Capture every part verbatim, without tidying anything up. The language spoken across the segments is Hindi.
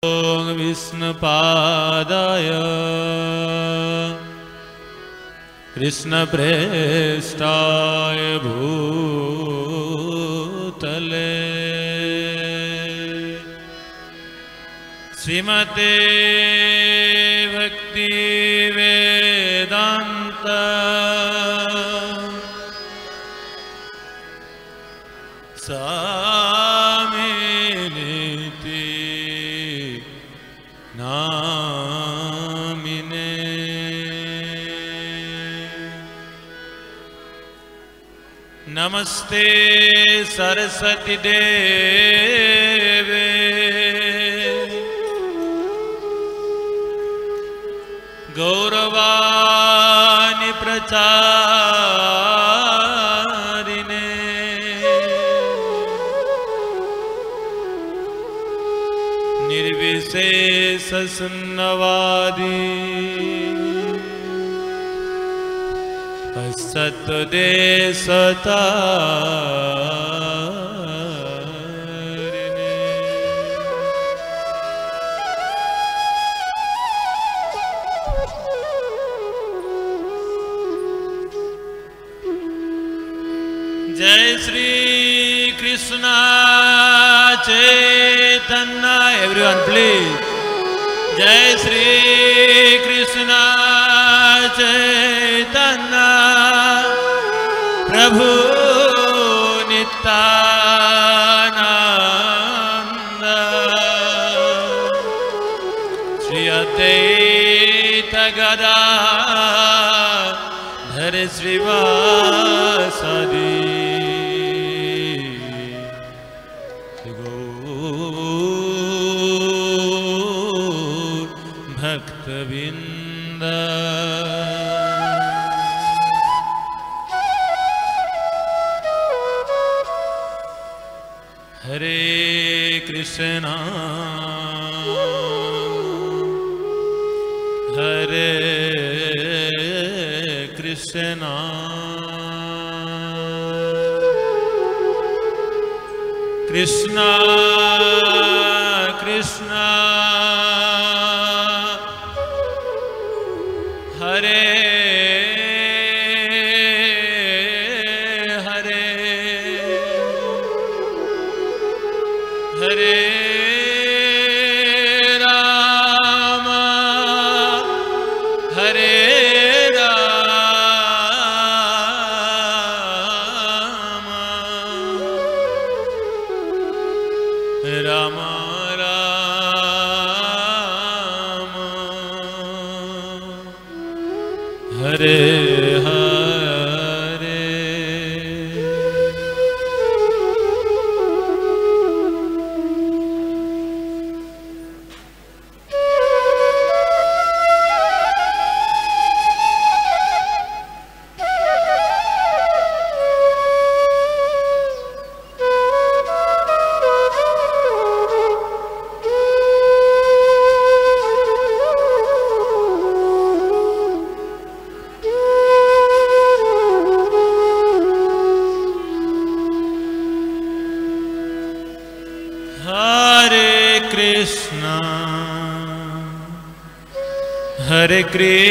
ॐ विष्णुपादाय कृष्णप्रेष्ठाय भूतले श्रीमते भक्ति वेदांत स्वामिनिति नामिने। नमस्ते सरस्वती देवे गौरवाणी प्रचारिणे निर्विशेष शून्यवादी सत्देशतारिणे। जय श्री कृष्ण चैतन्य, एवरीवन प्लीज। जय श्री कृष्ण चैतन्य प्रभु नित्यानंद श्री अद्वैत गदाधर श्रीवासदि भक्तवृंद। Hare Krishna Hare Krishna Krishna Krishna Hare Hare Hare Ram Hare Ram Ram Ram Hare Hare. Hare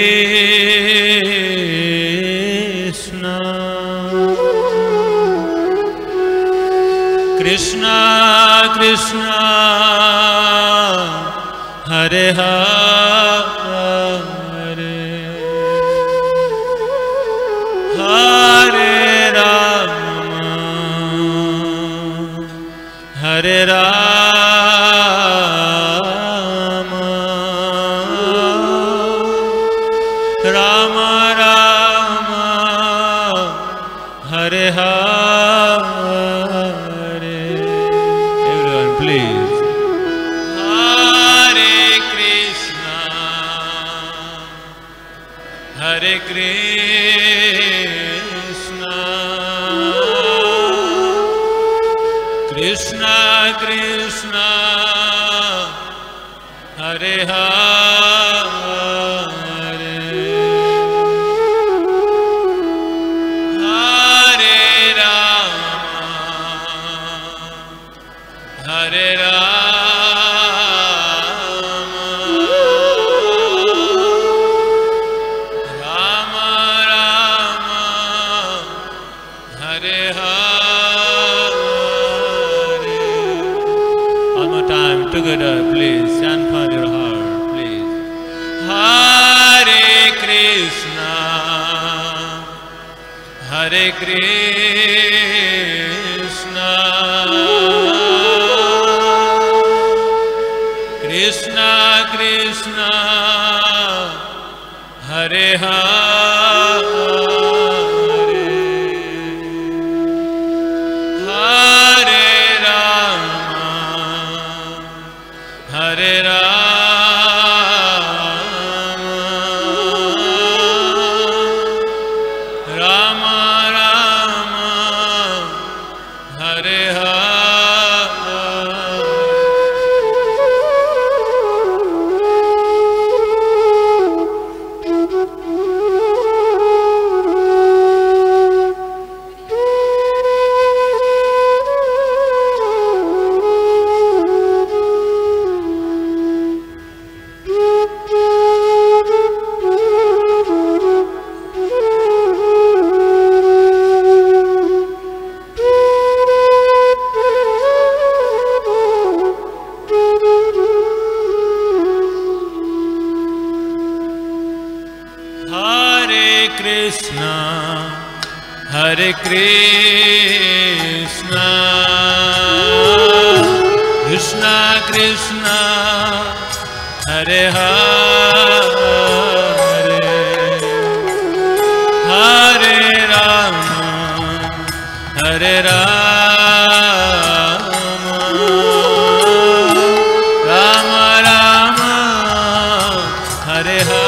Krishna Krishna Krishna Hare Hare Hare Ram Hare Ram Ram Ram Hare Hare. Everyone please. Hare Krishna Hare Krishna Krishna Krishna Hare Hare Hare Ram Hare Ram please. Stand for your heart, please. Hare Krishna, Hare Krishna, Krishna Krishna, Hare Hare, Hare Rama, Hare Rama, Rama Rama, Hare Hare. Krishna, Hare Krishna, Krishna Krishna, Hare Hare, Hare Rama, Hare Rama, Rama Rama, Hare Hare.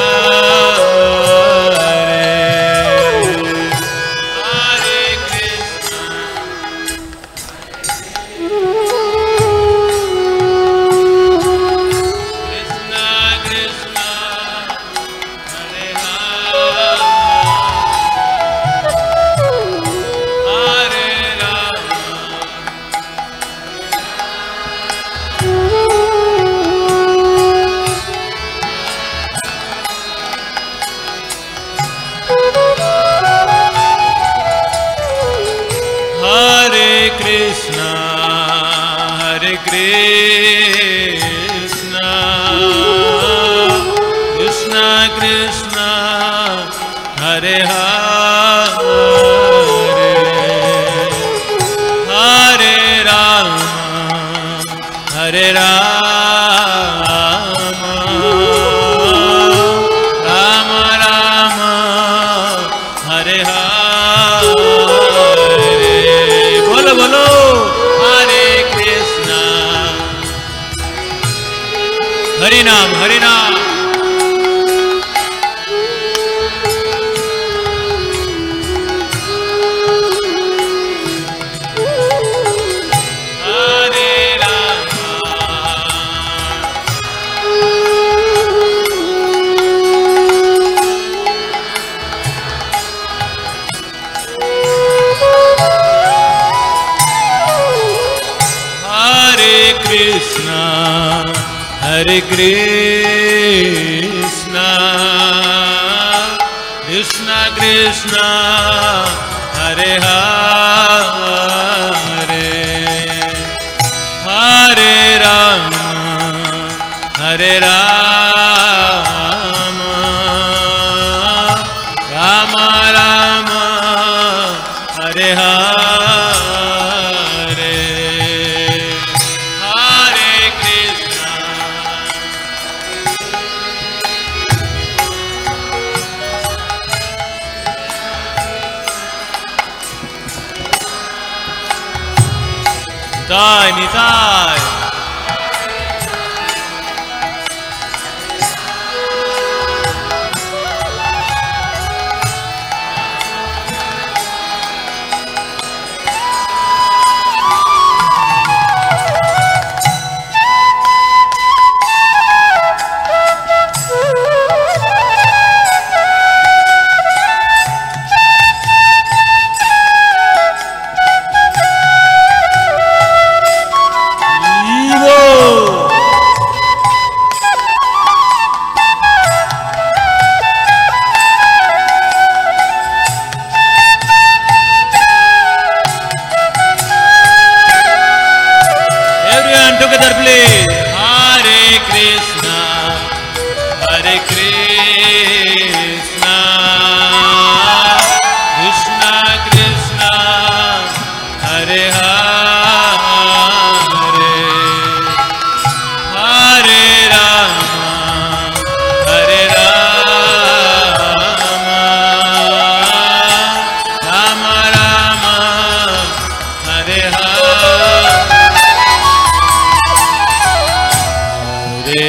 Krishna, Hare Krishna, Krishna Krishna, Hare Hare, Hare Rama, Hare Rama, Rama Rama, Hare Hare. बोलो बोलो हरे कृष्णा, हरि नाम हरि नाम, हरे Ram, Krishna, Hare Krishna, Krishna Krishna, Hare Hare, Hare Rama, Hare Rama, Rama Rama, Hare Hare. Nitai, Nitai.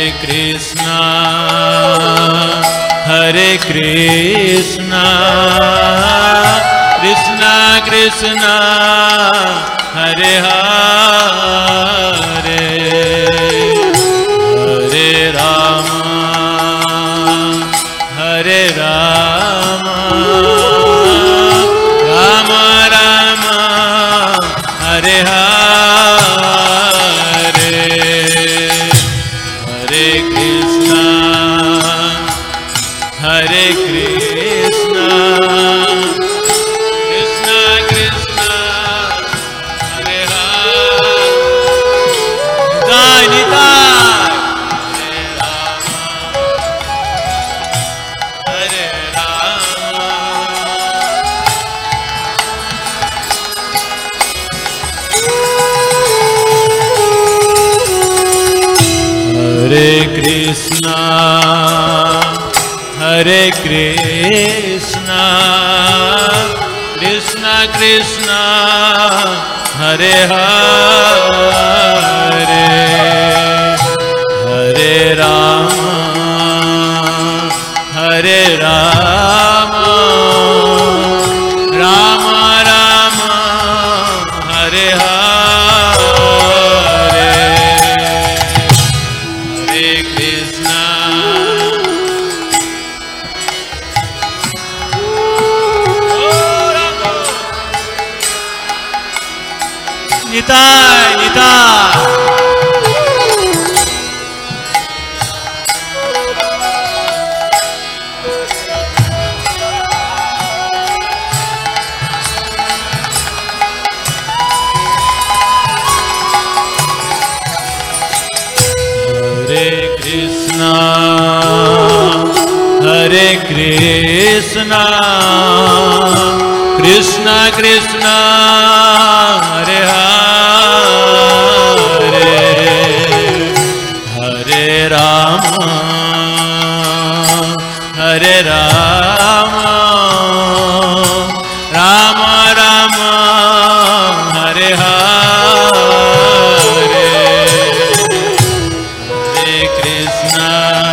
Krishna, Hare Krishna, Krishna Krishna, Hare Hare, Hare Rama, Hare Rama, Rama Rama, Hare Hare, Hare Krishna, Hare Krishna, Krishna Krishna, Hare Hare, Jai Nitai, Hare Rama, Hare Rama, Hare Krishna, Hare Krishna, Krishna Krishna, Hare Hare, Hare Rama, Hare Rama, Rama Rama, Hare Hare, Hare Krishna, Nitai, Nitai. Hare Krishna, Hare Krishna, Krishna Krishna, Hare Hare, Hare Rama, Hare Rama, Rama Rama, Hare Hare, Hare Krishna,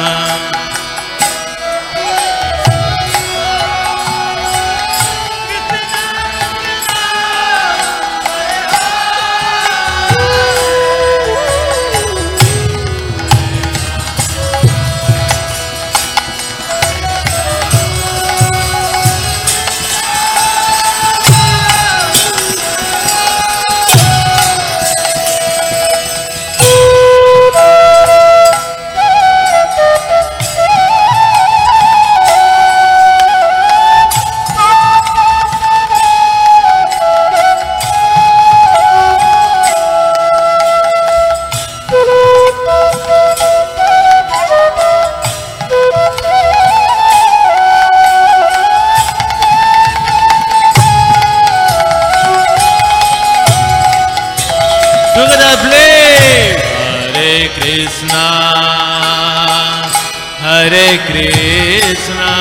Hare Krishna,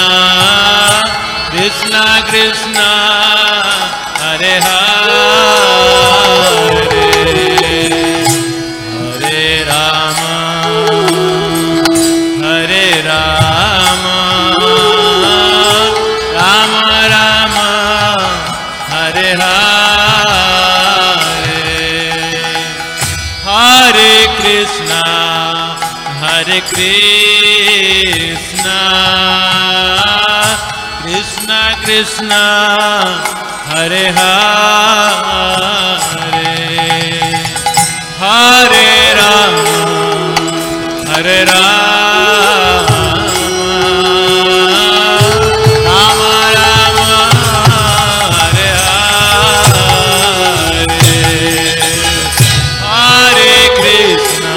Krishna Krishna, Hare Hare, Hare Rama, Hare Rama, Rama Rama, Hare Hare, Hare Krishna, Hare Krishna, Krishna Krishna, Hare Hare, Hare Rama, Hare Rama, Rama Rama, Hare Hare, Hare Krishna,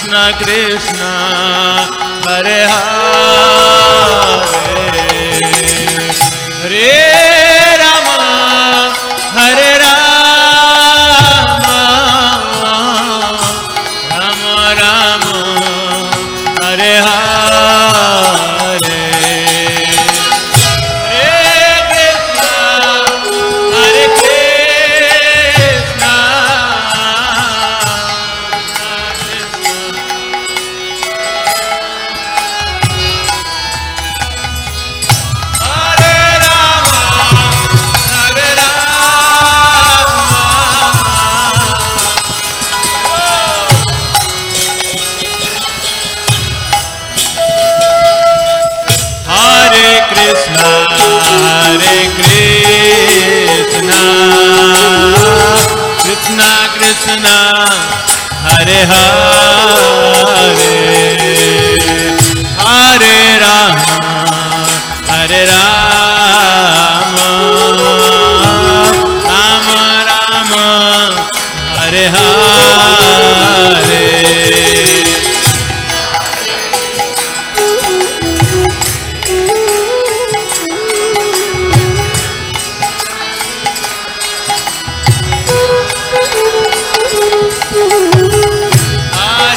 Krishna Krishna Hare Hare Hare Rama Hare Rama Rama Rama Hare Hare Krishna Krishna Hare Hare Hare Rama Hare Rama Rama Rama Hare Hare Hare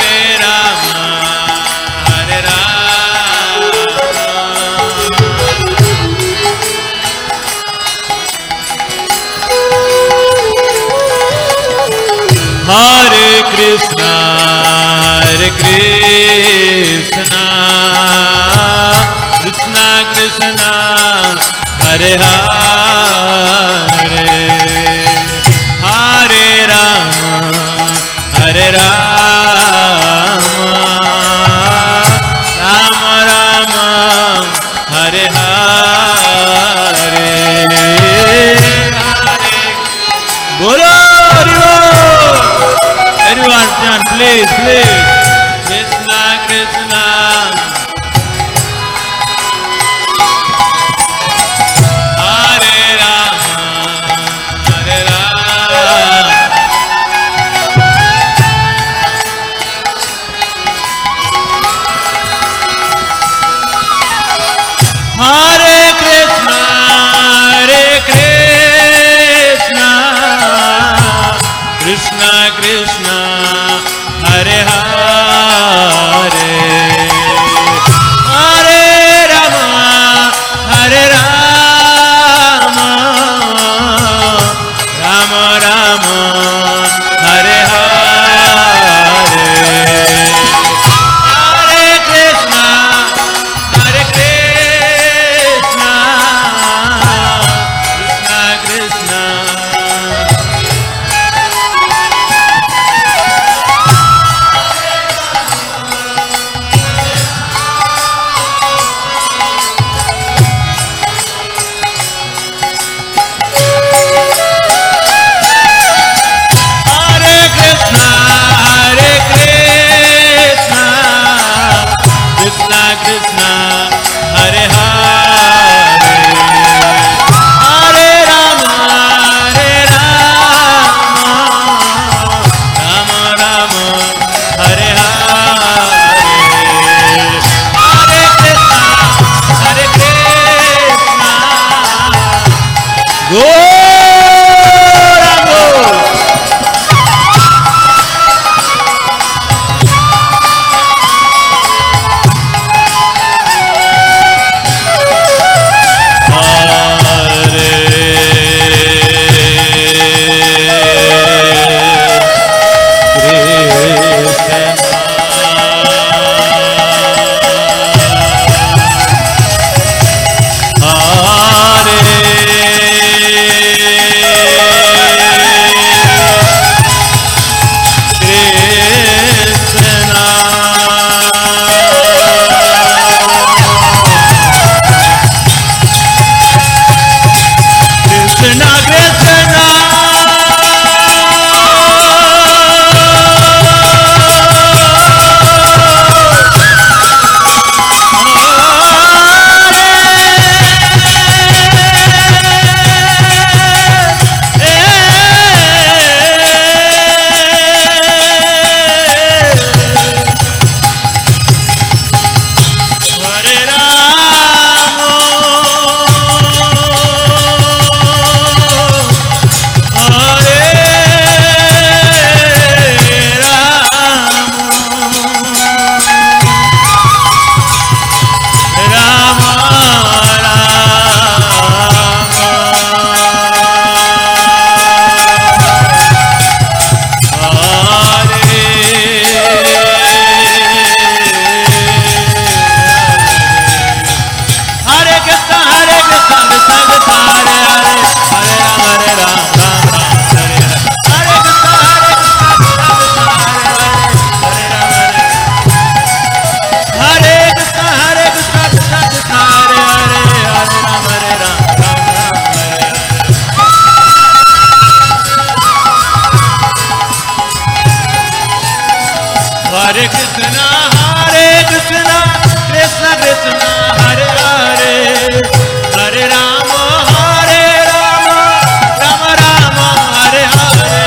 Krishna, Hare Krishna, Krishna Krishna, Hare Hare, Hare Rama, Hare Rama, Rama Rama, Hare Hare.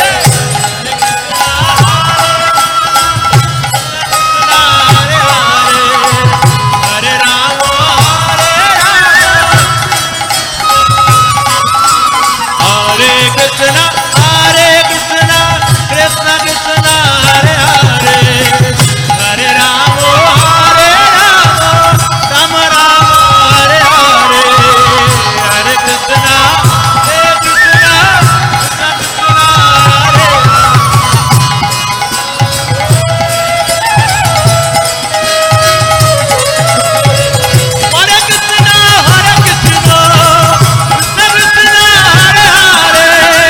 Krishna, Hare Krishna, Krishna Krishna, Hare Hare, Hare Rama, Hare Rama, Rama Rama, Hare Hare, Hare Krishna, Hare Krishna, Krishna Krishna, Hare Hare Krishna, Hare Krishna, Krishna Krishna, Hare Hare.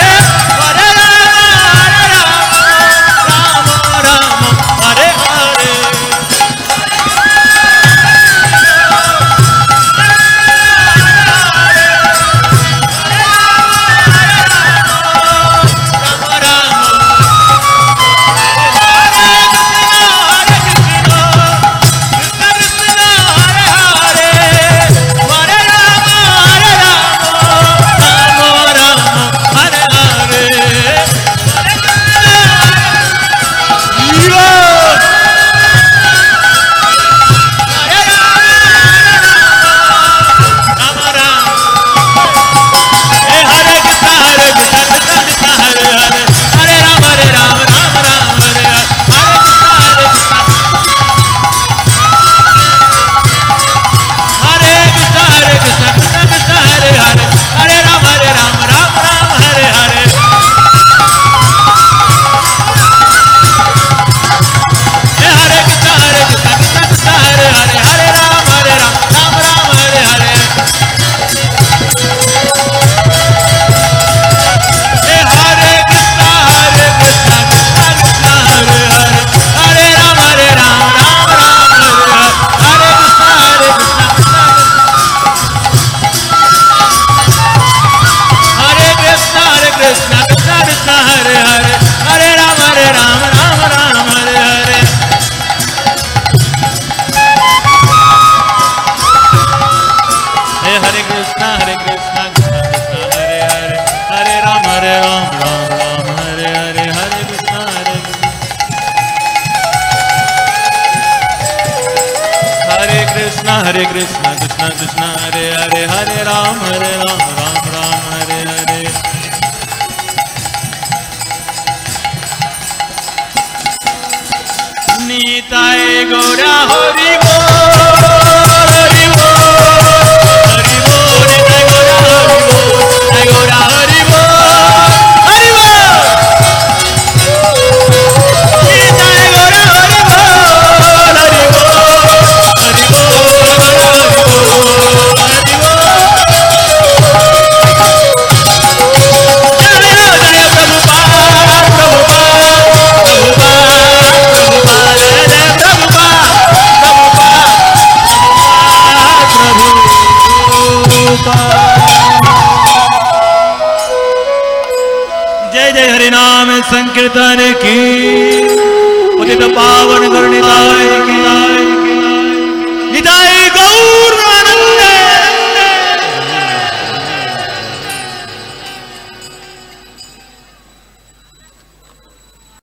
Hare Krishna, Krishna Krishna, Hare Hare, Hare Ram, Hare Ram, Ram Ram, Hare Hare. Nitai Gaura Hari Bol, Hari Bol, Hari Bol, Nitai Gaura Hari Bol, Nitai Gaura Hari Bol, Hari Bol. Nitai Gaura Hari Bol, Hari Bol, Hari Bol. जय जय हरिनाम संकीर्तन की उदित पावन करुणिताय की